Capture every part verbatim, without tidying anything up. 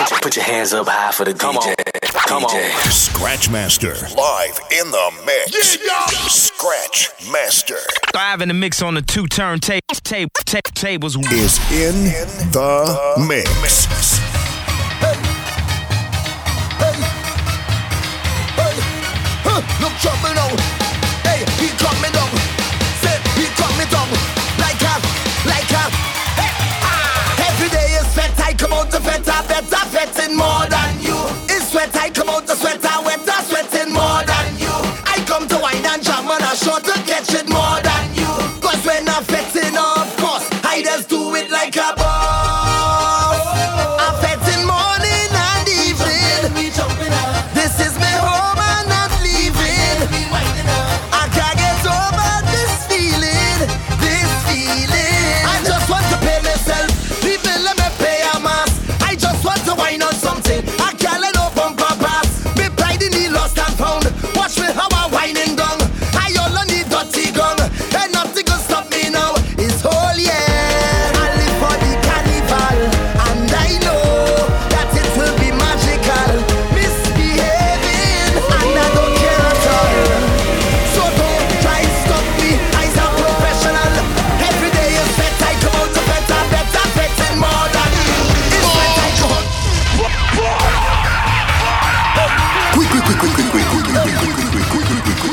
Put your hands up high for the Come D J. on. Come D J. on. Scratchmaster live in the mix. Yeah, yeah. Scratchmaster Live in the mix on the two turntable tape, tape, tables is in the mix. Hey, hey, hey, huh, look trouble now. Hey, he cut me down. Say, he cut me down. Like a, like a. Hey, ah. Every day is sweat. I come out to sweat. I better sweating more than you. It's sweat. I come out to sweat. I wetter sweating more than you. I come to wine and jam and I sure to catch it more than you. Cause when I'm fetting, of course, I just do it like a boss. I'm fetting morning and evening. This is my home and not leaving. I can't get over this feeling, this feeling. I just want to pay myself, people let me pay a mass. I just want to wine on something, I can't let no bumper pass. Me pride in the lost and found, watch me how I'm whining down. I only need dirty gun, and nothing can stop me now. It's whole year, I live for the carnival, and I know that it will be magical. Misbehaving, and I don't care at all. So don't try stop me, I's a professional. Every day is sweat, I come out to better, better, betting more than you. It's sweat, I come out. Quick, quick, quick, quick, quick, quick, quick, quick, quick, quick, quick, quick, quick,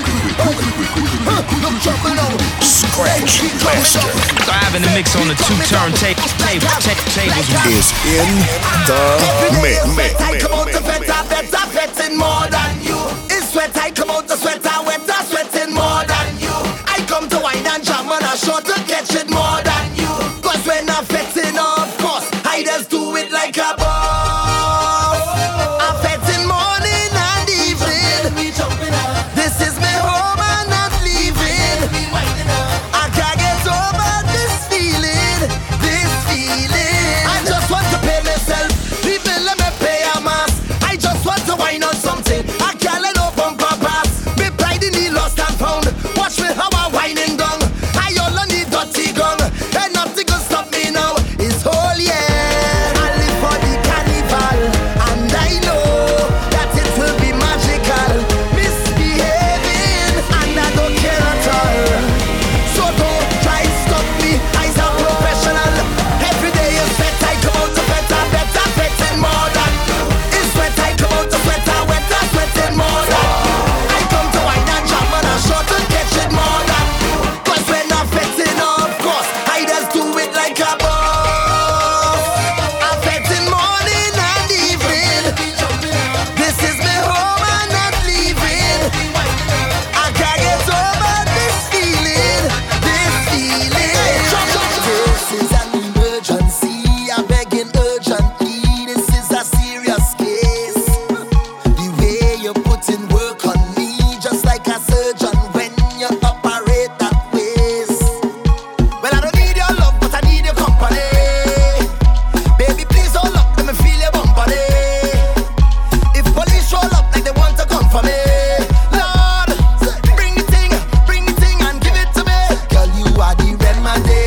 Look trouble now. Scratchmaster live in the mix on the two turntable tape, tape, tables is in the mix. Sweat, I come out to sweat, I better sweating more than you. It's sweat, I come out to sweat, I wetter sweating more than you. I come to wine and jam and I sure to catch it more than you. Cause when I'm fetting, of course, I just do it like a boss. I'm fetting morning and evening. This is my home and not leaving. I can't get over this feeling, this feeling. I just want to pay myself, people let me pay a mass. I just want to wine on something, I can't let no bumper pass. Me pride in the lost and found, watch me how I'm whining down. I only need dirty gun, and nothing can stop me now. It's whole year, I live for the carnival, and I know that it will be magical. Misbehaving, and I don't care at all. So don't try stop me, I's a professional. Every day is sweat, I come out to better, better, betting more than you. It's sweat, I come out to sweat, I wetter, sweating more than you. I come to wine and jam and I sure to catch it more than you. Cause when I'm fetting, of course, I just do it like a boss. I'm fetting morning and evening. This is my home and not leaving. I can't get over this feeling, this feeling. This is an emergency, I'm begging urgently. This is a serious case. The way you put in work on me, just like a surgeon when you operate that ways. Well, I don't need your love, but I need your company. Baby, please hold up, let me feel your bumper. If police roll up like they want to come for me, Lord, bring the thing, bring the thing and give it to me. Girl, you are the remedy.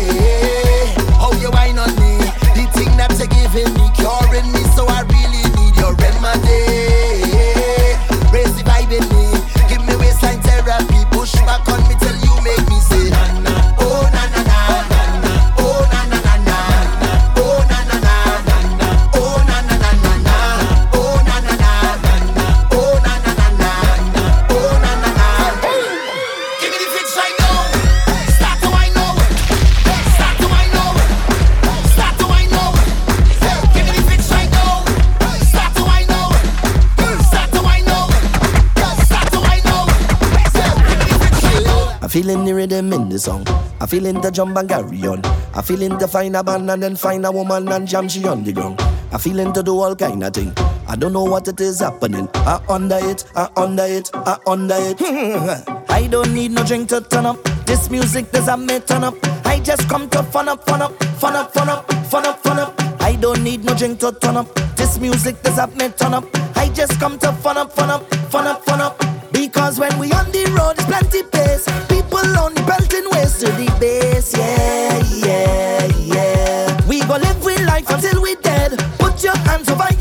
How you whine on me, the thing that you're giving me, curing me, so I really need your remedy. Raise the vibe in me, give me waistline therapy, push back on me till you make me say na na, oh na na na, na na, oh na na na na, oh na na na, na oh na na na na na, oh na na na, na oh na na na na, oh na na na. Give me the fix right now, start to wine now, start to wine now, start to wine now. Give me the fix right now, start to wine now, start to wine now, start to wine now. Give me the fix right now. I'm feeling the rhythm in the song. I'm feeling the jump and carry on. I'm feeling to find a band and then find a woman and jam she on the ground. I'm feeling to do all kind of thing. I don't know what it is happening. I under it, I under it, I under it. I don't need no drink to turn up. This music does a me turn up. I just come to fun up, fun up, fun up, fun up, fun up, fun up. I don't need no drink to turn up. This music does a me turn up. I just come to fun up, fun up, fun up, fun up. Because when we on the road, it's plenty pace. People only belting waist to the base. Yeah, yeah, yeah. We go live with life until we dead. Put your hands over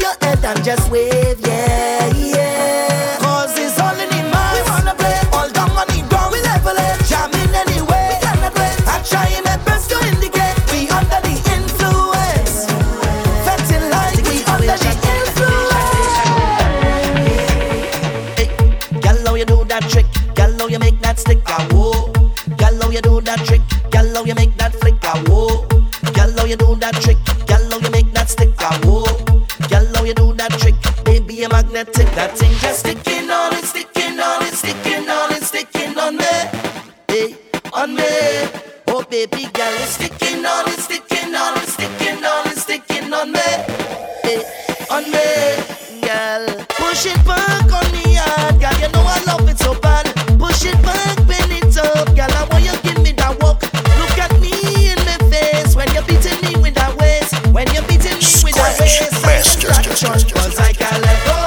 and just wave, yeah, yeah. Cause it's all in the mass. We wanna play all down on the ground. We level it, jamming anyway. We cannot wait. I try my best to indicate we under the influence. Fetting like we under the influence. Hey, girl, how you do that trick? Girl, how you make that stick? Ah, whoa. Girl, how you do that trick? Girl, how you make that flick? Ah, whoa. Girl, how you do that trick? Girl, how you make that stick? Ah, whoa. Girl, how you do that trick? Baby, you're magnetic. That thing just sticking on it, sticking on it, sticking on it, sticking on me. Hey, on me. Oh, baby, girl, it's sticking on it, sticking on it, sticking on it, sticking on me. Hey, on me, girl. Push it back on me hard, girl. You know I love it so bad. Push it back, bend it up, girl. I want you give me that walk. Look at me in my face when you're beating me with that waist. When you're beating me with that waist. Cause I can't let go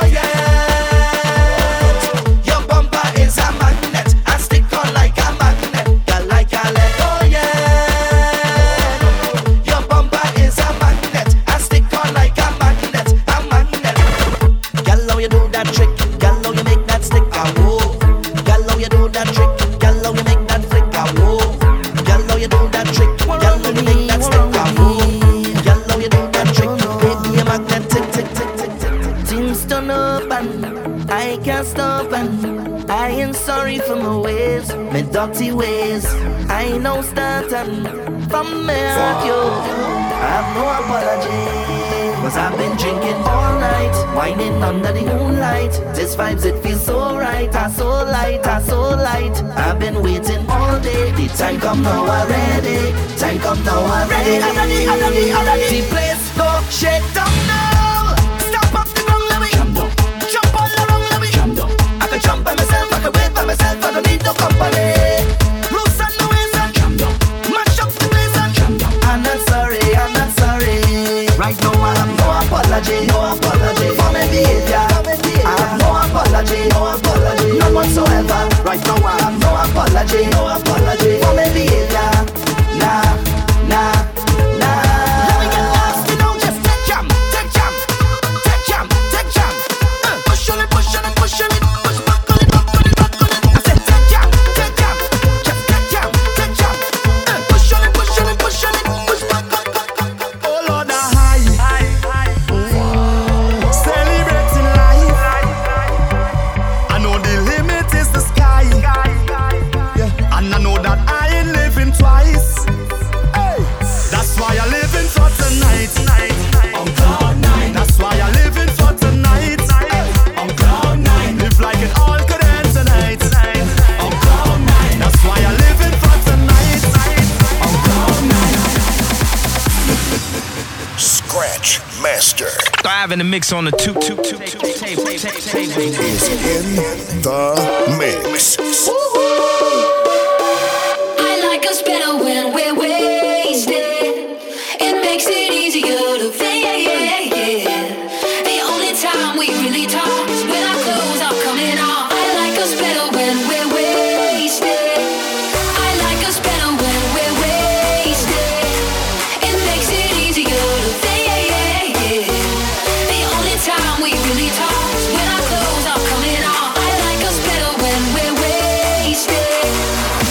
yet. Your bumper is a magnet. I stick on like a magnet. Girl, I can't let go yet. Your bumper is a magnet. I stick on like a magnet. A magnet. Girl, how you do that trick? Girl, how you make that stick? Ah, whoa. Girl, how you do that trick? Girl, how you make that flick? Ah, whoa. Girl, how you do that trick? Girl, how you make that stick? Ah, whoa. Girl, how you do that trick? Baby, you're magnetic, tick, tick, tick, tick. Things turn up and I can't stop and I ain't sorry for my ways, my dirty ways. I know starting from me at you. I have no apology, cause I've been drinking all night, whining under the moonlight. This vibes, it feels so right, I so light, I so light. I've been waiting all day, the time come now already. Time come now already. I'm ready, I'm ready, I'm ready. The place go shake down now. Stop up the wrong let me jump down. Jump all around let me jump down. I can jump by myself, I can wait by myself, I don't need no company. Rules and the ways and jump down. Mash up the place and jump down. I'm not sorry, I'm not sorry. Right now I have no apology, no apology for my behavior. I have no apology, no apology, none whatsoever. Right now I have no apology, no apology for my behavior. Nah, nah, nah. Let me get lost, you know, just take jam, take jam, take jam, take jam. Uh, push on it, push on it, push on it, push back on it, back on it, back on it. I said take jam, take jam, just take jam, take jam. Uh, push on it, push on it, push on it, push back on it, back on it. Oh Lord, a high, mm. Celebrating life. I know the limit is the sky, yeah. And I know that I ain't living twice. Hey. That's why I living for tonight. On cloud nine. That's why I living for tonight. On cloud nine. Live like it all could end tonight. On cloud nine. That's why I living for tonight. On cloud nine. Scratch Master Thrive in the mix on the two two two table. is in the mix. I like us better when we're wasted. It makes it easier to fade. The only time we really talk is when our clothes are coming off. I like us better when we're wasted. I like us better when we're wasted. It makes it easier to fade. The only time we really talk is when our clothes are coming off. I like us better when we're wasted.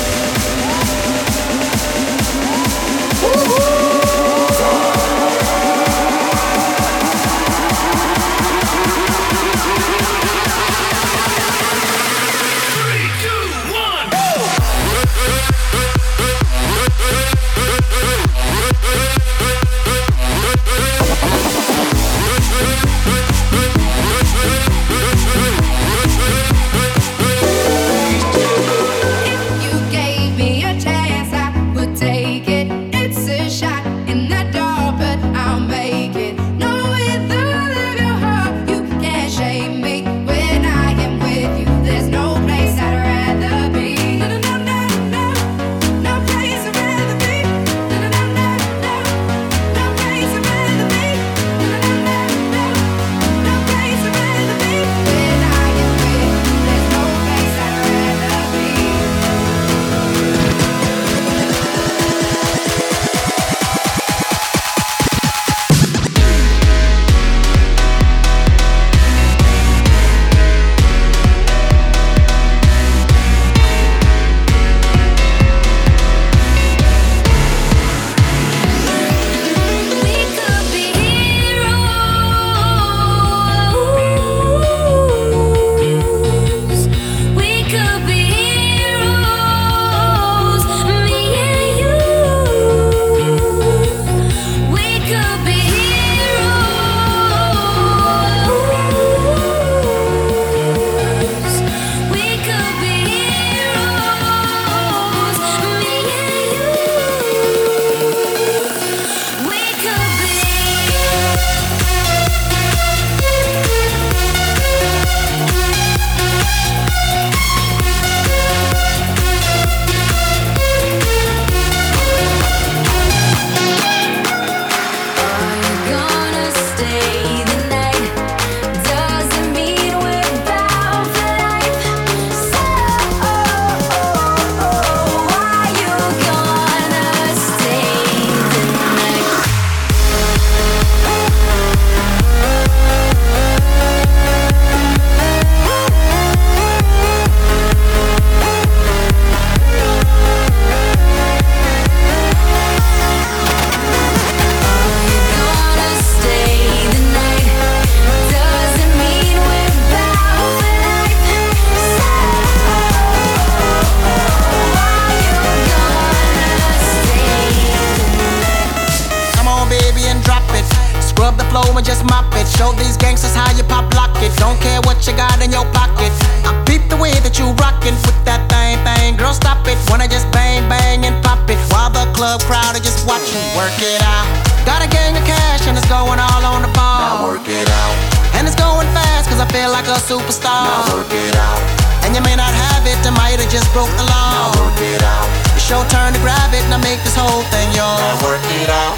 Show these gangsters how you pop lock it. Don't care what you got in your pocket. I peep the way that you rockin' with that thing, thing. Girl, stop it. Wanna just bang, bang and pop it while the club crowd are just watching. Work it out. Got a gang of cash and it's going all on the ball. Now work it out. And it's going fast cause I feel like a superstar. Now work it out. And you may not have it, I might have just broke the law. Now work it out. It's your turn to grab it and I make this whole thing yours. Now work it out.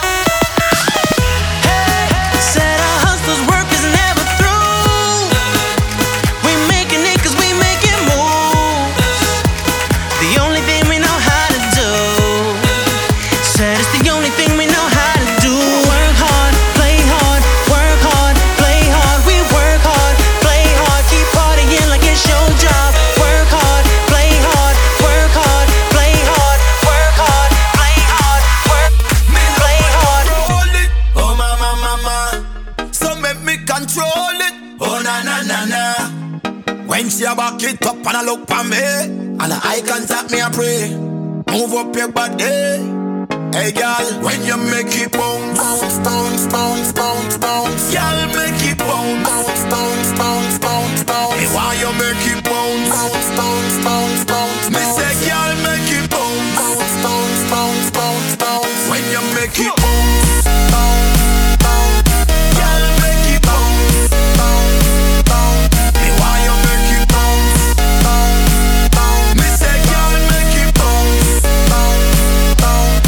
Hey, said our hustlers' work is never through. We making it cause we making moves. The only thing we know how to do. Said it's the only thing we know how to do. Work hard, play hard, work hard, play hard. We work hard, play hard, keep partying like it's your job. Work hard, play hard, work hard, play hard, work hard, play hard, work, play hard. Oh my, my, my, my. So make me control it. Oh na na na na. When she a back it up and a look for me, and a eye contact me a pray. Move up your body. Hey girl, when you make it bounce, bounce, bounce, bounce, bounce, bounce. Girl, make it bounce, bounce, bounce, bounce, bounce, bounce. Me why you make it bounce, bounce, bounce, bounce, bounce. Me say girl, make it bounce, bounce, bounce, bounce, bounce, bounce. When you make it bounce, bounce, bounce. Girl, make it bounce, bounce, bounce. Me why you make it bounce, bounce, bounce. Me say girl, make it bounce, bounce, bounce.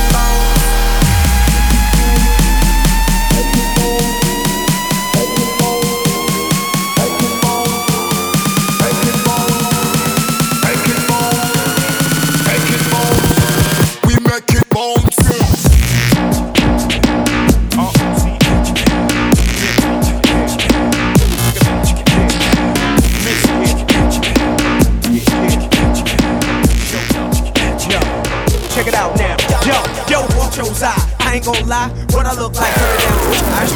Check it out now. Yo, yo, watch your eye. I ain't gon' lie. What I look like, turn it down.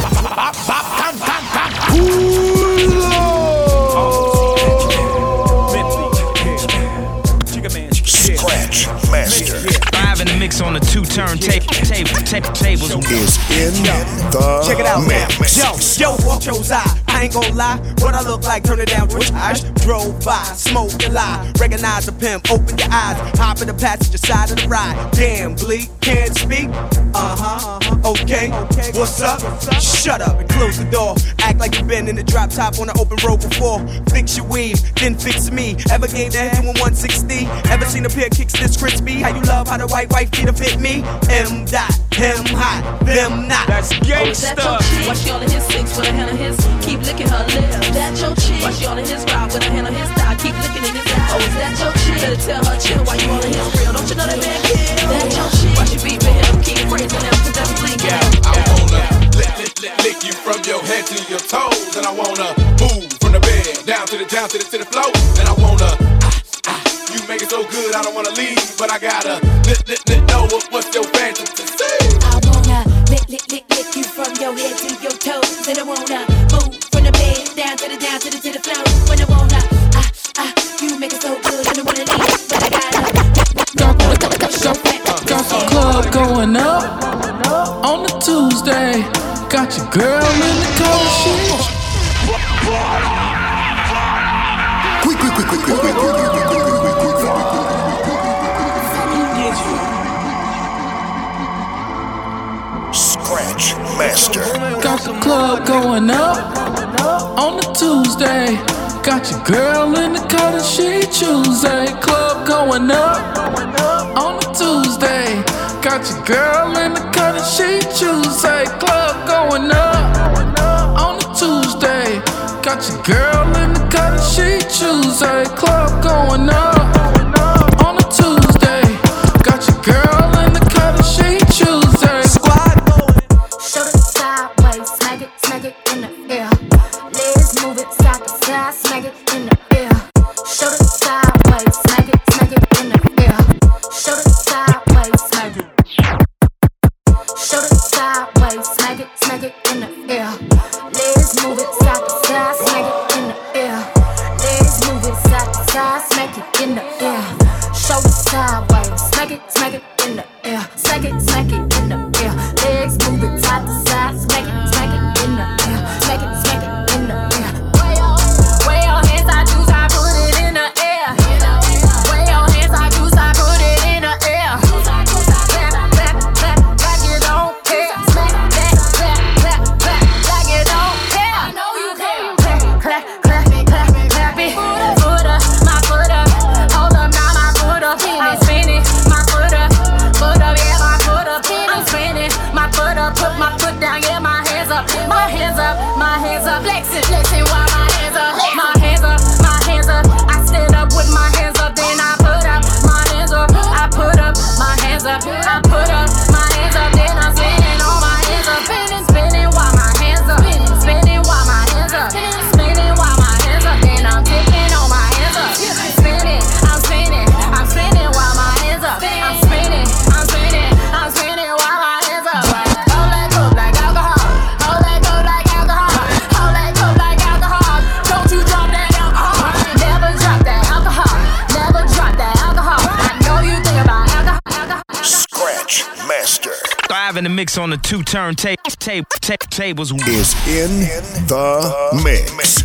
Scratch Master Live in the mix on the two turntable tape, tape, tables. is in the Check it out now. mix. Yo, yo, watch your eye. I ain't gon' lie. What I look like, turn it down. I drove by, smoked a lie. Recognize a pimp, open your eyes. Hop in the passenger side of the ride. Damn, bleak, can't speak. Uh-huh, uh-huh, okay. What's up? Shut up and close the door. Act like you've been in the drop top on an open road before. Fix your weave, then fix me. Ever gave that head to one sixty? Ever seen a pair of kicks this crispy? How you love how the white white feet fit me? M dot, him hot, them not. That's gangsta. Why she all in his six with a hand on his? Keep licking her lips. That your chick. Why she all in his ride with a hand on his thigh? Keep licking in his eye. Oh, is that your chick? Better tell her chill. Why you all in his grill? Don't you know that man kill? That your chick. Why she beat with him? Keep praising him cause that's bleak. Yeah, I wanna lick, lick, lick, lick you from your head to your toes, and I wanna move from the bed down to the down to the to the floor, and I wanna. Ah, ah, you make it so good, I don't wanna leave, but I gotta lick, lick, lick, know what, what's your fantasy? I wanna lick, lick, lick, lick you from your head to your toes, and I wanna move from the bed down to the down to the to the floor, when I wanna. Ah, ah, you make it so good, I don't wanna leave, but I gotta. Got the club going up on a Tuesday. Got your girl in the cold sheets. Quick, quick, quick, quick, quick, quick, quick, quick, quick, quick, quick, quick. Scratch Master. Got the club going up on a Tuesday. Got your girl in the cotton sheet Tuesday. Club going up on a Tuesday. Got your girl in the cotton sheet Tuesday. Club going up on a Tuesday. Got your girl in the cotton sheet Tuesday. Club going up on a Tuesday. Got your girl in the cotton sheet Tuesday. Squad going. Shoulder sideways, smack it, smack it in the air. Legs move it side to side, smack it in the air. Shoulder sideways, smack it, smack it in the air. Shoulder sideways, smack it. Shoulder sideways, smack it, smack it in the air. Legs move it side to side, smack it in the air. Legs move it side to side, smack it in the air. Shoulder sideways, smack it, smack it in the air. Smack it, smack it in the air. Legs move it side to side, smack it, smack it in the air. hands up, my hands up, flexing, flexing while my hands up, my hands up, my hands up. I stand up with my hands up, then I put up my hands up. I put up my hands up, I put up my hands up, then I'm spinning all my hands up, spinning, spinning while my hands up, spinning, spinning while my hands up, spinning while my hands up, then I'm dipping on my hands up, spinning, I'm spinning, I'm spinning while my hands up, I'm spinning, I'm spinning, I'm spinning while my hands up. Hold that cup like alcohol, hold that cup like alcohol, hold that cup like alcohol. Don't you drop that alcohol, never drop that alcohol, never drop that alcohol. I know you think about alcohol, alcohol. Scratch Master. Having the mix on the two turntable tape, tape, tables is in the mix.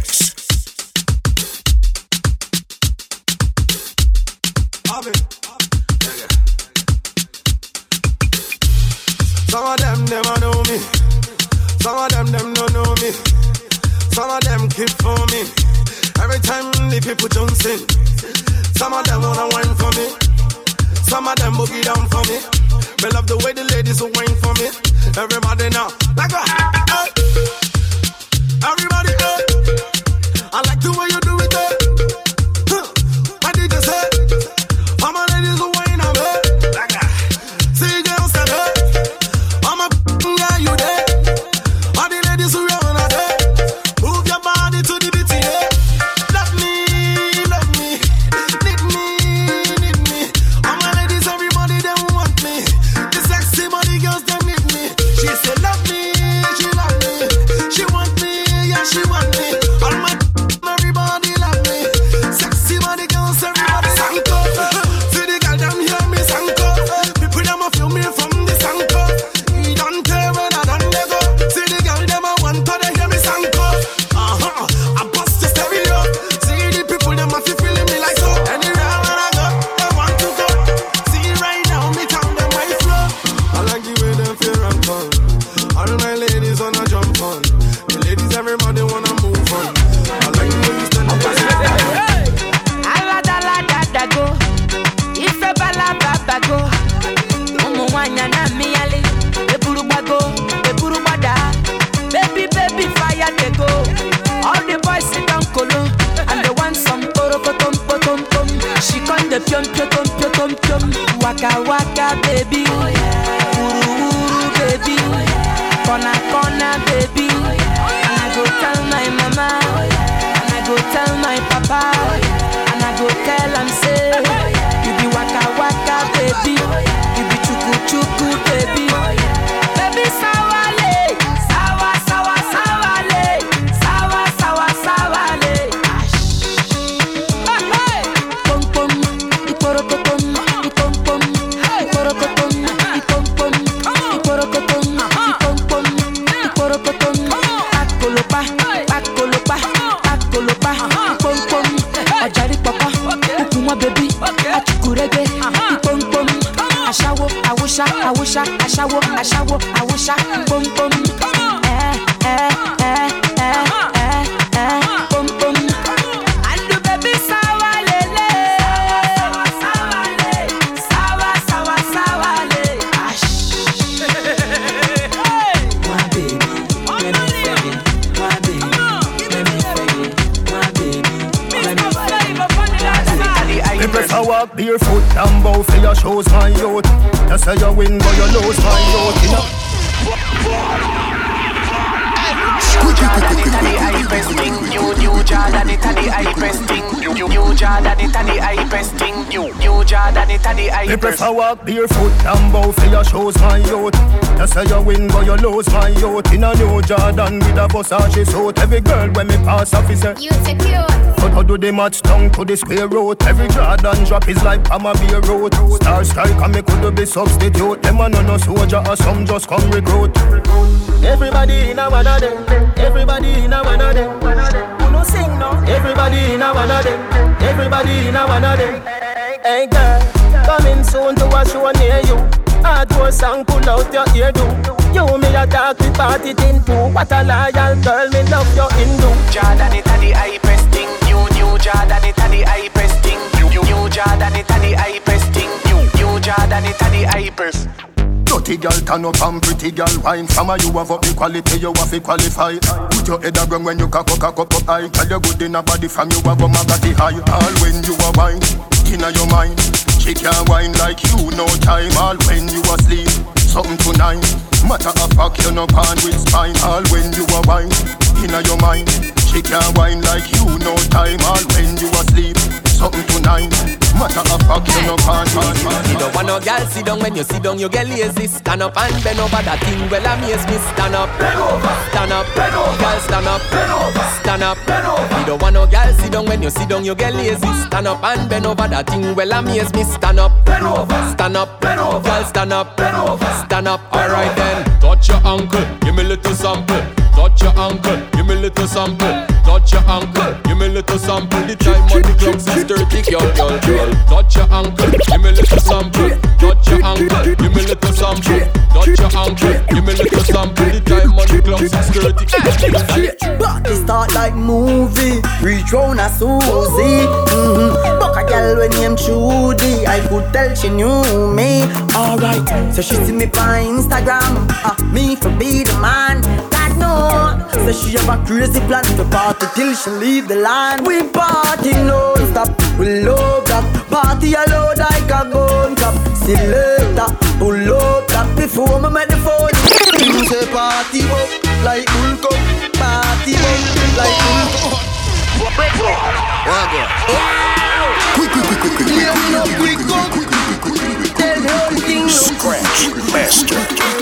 Some of them, them a know me. Some of them, them don't know me. Some of them keep for me. Every time the people jump in. Some of them wanna wine for me. Some of them boogie down for me. Me love the way the ladies will wine for me. Everybody now, like a hey. Everybody, hey. I like the way you do it, hey. Huh. I did just say, all my ladies will wine on me. Like a, see girls said, hey. I'm a guy, you there. All the ladies who run out there. Move your body to the beat, yeah. Love me, love me. Need me, need me. All my ladies, everybody, they want me. The sexy body girls, they need me. She said, love me, she love me. She want me, yeah, she want me. All my everybody love me. Sexy body girls, everybody sanko. See the girl, them hear me sanko. People, them a feel me from the sanko. Don't tell when I done they go. See the girl, them a want to they hear me sanko. Uh-huh, I bust the stereo. See the people, them a feel feeling me like so. Anywhere when I go, they want to go. See right now, me tell them my flow. I like the way them feel and fun. All my ladies wanna jump on. The ladies, everybody wanna move on. I like the way you stand up. Ala da la da da go. Ife bala baba go. Omo wanya na mi ale. Eburu bago, eburu bada. Baby baby fire they go. All the boys sit down colo and they want some poro potom potom pom. She con the pion pion pion pion pion. Waka waka baby. Uru uru baby. Kona kona baby. And I go tell my mama. And I go tell my papa. And I go tell am say, you be waka waka baby. You be chuku chuku baby. Baby sawale, sawa sawa sawale, sawa sawa sawale. Hey, pom pom, iporokotom, ipom pom, iporokotom, ipom pom, iporokotom, ipom pom, iporokotom. Akolopa, akolopa, akolopa, ipom pom. Ajari papa, ukuma baby, achukurege, ipom pom. Ashawo, awusha, awusha, ashawo, ashawo, awusha, pom pom. Eh, eh, eh, eh, eh, eh, pom pom. And the baby sawa lele, sawa sawa le, sawa sawa sawa le. Ash. My baby, let me fag it. My baby, let me fag it. My baby, let me fag it. Me press a walk barefoot and bow for your shows, my youth. You say you win, but you lose, my youth. You know. New new Jordan it and the eye pressing. New new Jordan it and the eye pressing. New new Jordan it and the eye pressing. Me press a walk barefoot and bow for your shows, my youth. You say you win, but you lose, my youth. In a new Jordan with a Versace suit. Every girl when me pass officer, You secure. but how do they match down to the square root? Every Jordan drop is like I'm a beer road. Star strike and me could be substitute. Them a no no soldier or some just come recruit. Everybody in a one of them. Everybody in a one of them. Who no sing no? Everybody in a one of them. Everybody in a one of them. Hey girl, coming soon to a show near you. Hardcore song, pull out your eardo. You me a talk with party thing too. What a loyal girl, me love your Hindu. Jordan it and the eye pressing. New new Jordan it and the eye pressing. New new Jordan it and the eye pressing. New new Jordan it and the eye press. Dirty girl turn up and pretty girl wine. Some of you have up the quality, you have to qualify. Put your head around when you cock up, cock up, up high. Tell you good in a body from you have a magazine high. All when you are wine, inna your mind. She can't wine like you, no time. All when you asleep, something tonight. Matter of fact, you no pan with spine. All when you are wine, inna your mind. She can't wine like you, no time. All when you asleep, something tonight. Matter of fact, you no pan with spine. You don't want no girl sit down. When you sit down, you get lazy. Stand up and bend over. That thing well amaze me. Stand up, bend over. Stand up, bend over. Girl, stand up, bend over. Stand up, bend over. You don't want no girl sit down. When you sit down, you get lazy. Stand up and bend over. That thing well amaze me. Stand up, bend over. Stand up, bend over. Girl, stand up, bend over. Stand up. Alright then. Touch your ankle, give me a little sample. Touch your ankle, give me a little sample. Touch your ankle, give me a little sample. The time on the clock is thirty, girl, girl, girl. Touch your ankle, give me a little sample. Touch your ankle, give me a little sample. Touch your ankle, give me a little sample. The time on the clock is thirty. Party start like movie. Reach round a Susie. Mm-hmm. Buck a girl when named Judy. I could tell she knew me. Alright, so she see me on Instagram. Uh, me for be the man. God no. So she have a crazy plan to party till she leave the land. We party non-stop. We love that. Party alone like a gun cap. See later. Pull up that before me make the phone. You say party up like bull cup. Party up like bull cup. Quick, quick, quick, quick, quick, quick, quick, quick, tell the whole thing. Scratch Master.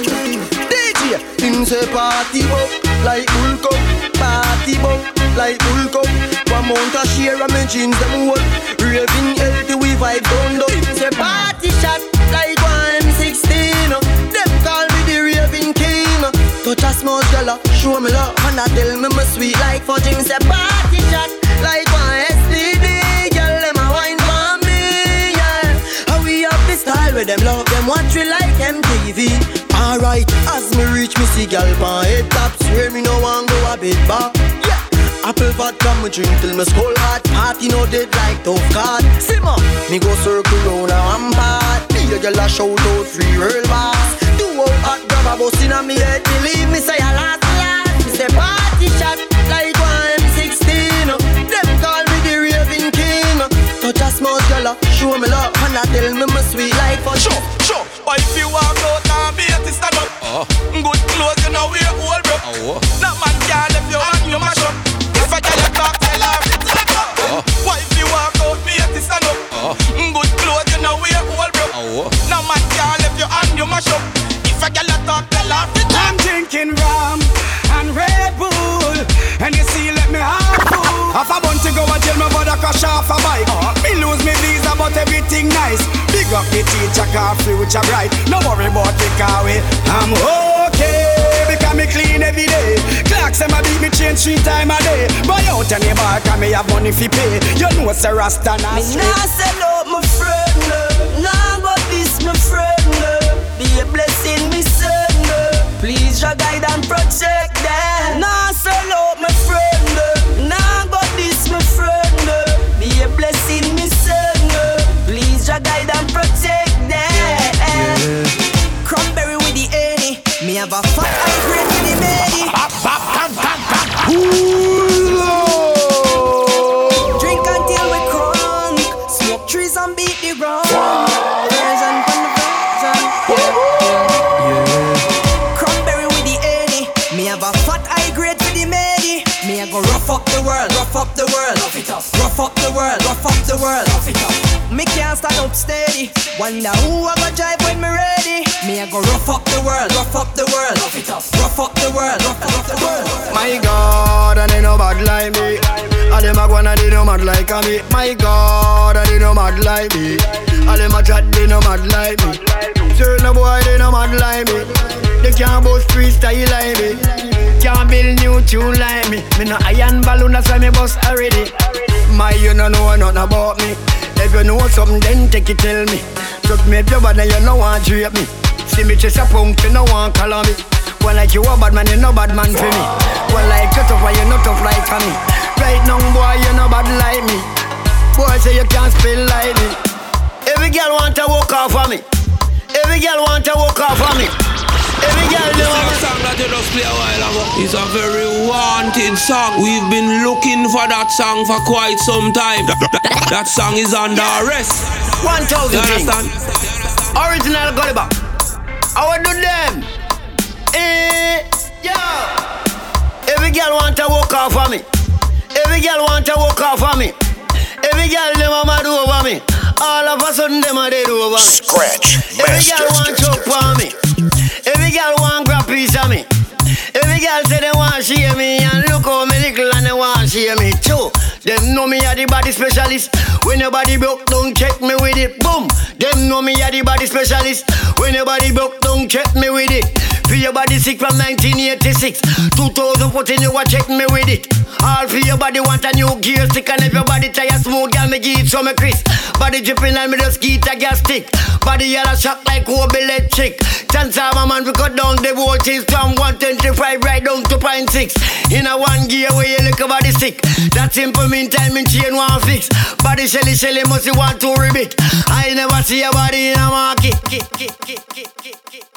D J, him say party up like bull cup. Party up like bull cup. One month a share of me jeans them whole. Raving healthy we vibe down down. Him say party shot like one M sixteen. Them call me the raving king. Touch a small girl, show me love. And I tell me my sweet like fudge. Him say party shot like one S T D. Girl, them a wine for me, yeah. How we have the style where them love them watch we like M T V. Alright, as me reach me see girl pan head top. Swear me no want go a bit back, yeah. Apple vodka me drink till me skull hot. Party no dead like tough card. Simmer, me go circle round a rampart. Me a girl a shout out free real boss. Do out hot grab a bus inna me head. Believe me say a last last. Me say party shot like one M sixteen. Them call me the raving king. Touch a small girl, show me love. And I tell me my sweet like for sure, sure. But if you walk out and be at the stand up, oh. Good clothes you know wear old bro. Oh. No man can't left you and you mash up. If I tell you talk, tell her it's like that. Oh. Why if you walk out be at the stand up, oh. Good clothes you know wear old bro. Oh. No man can't left you and you mash up. If I tell you talk, tell her it's like that. I'm drinking rum and Red Bull, and you see let me have food. Half a bun to go a jail, my brother crash off a bike. Uh-huh. Me lose me visa, but everything nice. Big up the teacher, car future bright. No worry about the car way. I'm okay, because me clean every day. Clocks and my beat me change three times a day. Buy out any bar, cause me have money fi pay. You know it's a Rasta now. Me nah sell out my friend, no. Nah but this my friend, no. Be a blessing, me son, no. Please your guide and protect them. Nah sell out my friend, no. Nah but this my friend, no. Be a blessing, me son, no. Please your guide and protect them. Yeah, yeah. Cranberry with the Annie. Me have a fat eye grade with the Mary. Drink until we crunk. Smoke trees and beat the ground. Version from the version. Yeah. Cranberry with the Annie. Me have a fat eye grade with the Mary. Me a go rough up the world, rough up the world. Rough it up. Rough up the world, rough up the world. Rough it up. Me can't stand up steady. Wonder who I go drive when me ready. Me I go rough up the world, rough up the world. Rough it up. Rough up the world, rough up the world. My God, and they no bad like me. And them a go and they no mad like me. My God, and they no mad like me. And them a chat, they no mad like me. Certain boy, they no mad like me. They can't bust freestyle like me. Can't build new tune like me. Me no iron balloon, that's why me bust already. My, you no know nothing about me. If you know something, then take it, tell me. Just me if you bad, then you no want to drape me. See me chase a punk, you no want call on me. Well like you a bad man, you no bad man for me. Well like you tough, why you no tough like me. Right now, boy, you no bad like me. Boy say you can't spell like me. Every girl want to walk off of me. Every girl want to walk off of me. It's a very wanted song. We've been looking for that song for quite some time. That, that, that song is under arrest. One thousand things. Original Gulliver. I will do them. Eh, yeah. Every girl want to walk off of me. Every girl want to walk off of me. Every girl them a mad over me. All of a sudden them a dead over me. Scratch Every girl want choke for me. Every girl want grab piece of me. Every girl say they want share me. And look how me little and they want share me too. Them know me a the body specialist. When your body broke, don't check me with it. Boom. Them know me a the body specialist. When your body broke, don't check me with it. For your body sick from nineteen eighty-six. two thousand fourteen you a check me with it. All for your body want a new gear stick. And if your body tire smooth, girl me give it some me crisp. Body dripping and me just get a gas stick. Body yellow shock like Kobe electric. Chance of a man we cut down the voltage from one twenty-five right down to point six. In a one gear where you look a body sick. That simple mean time in chain one fix. Body shelly shelly must you want to ribbit. I never see a body in a market.